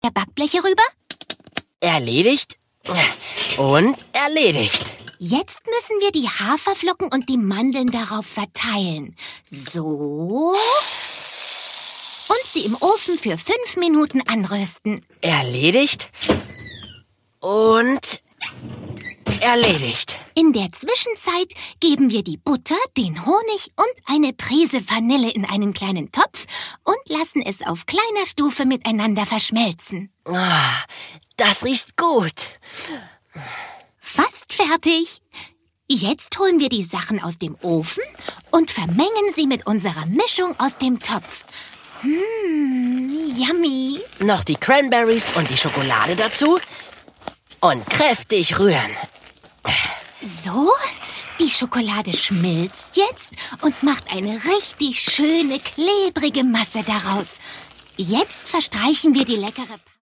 Becher Backbleche rüber? Erledigt und erledigt. Jetzt müssen wir die Haferflocken und die Mandeln darauf verteilen. So. Und sie im Ofen für 5 Minuten anrösten. Erledigt und erledigt. In der Zwischenzeit geben wir die Butter, den Honig und eine Prise Vanille in einen kleinen Topf und lassen es auf kleiner Stufe miteinander verschmelzen. Das riecht gut. Fast fertig. Jetzt holen wir die Sachen aus dem Ofen und vermengen sie mit unserer Mischung aus dem Topf. Yummy. Noch die Cranberries und die Schokolade dazu und kräftig rühren. So, die Schokolade schmilzt jetzt und macht eine richtig schöne, klebrige Masse daraus. Jetzt verstreichen wir die leckere